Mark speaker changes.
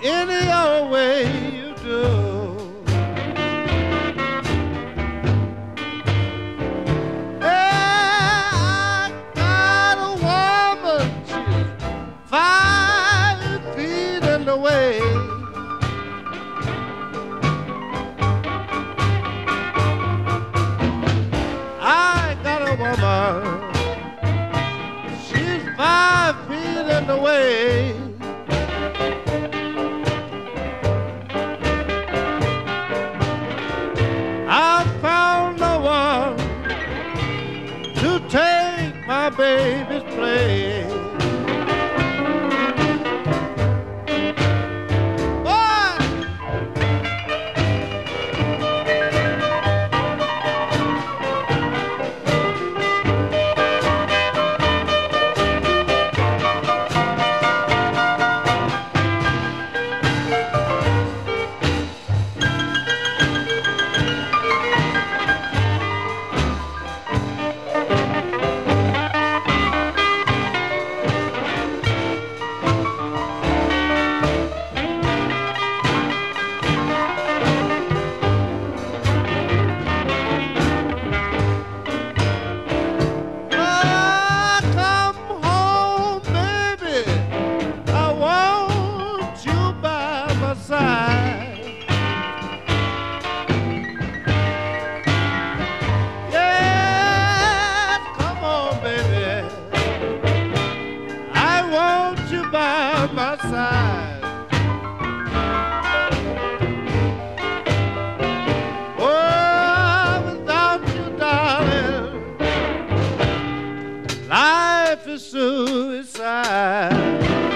Speaker 1: any old way you do. Yeah, I got a woman, she's 5 feet in the way. I got a woman, she's 5 feet in the way. I found no one to take my baby's place. Suicide.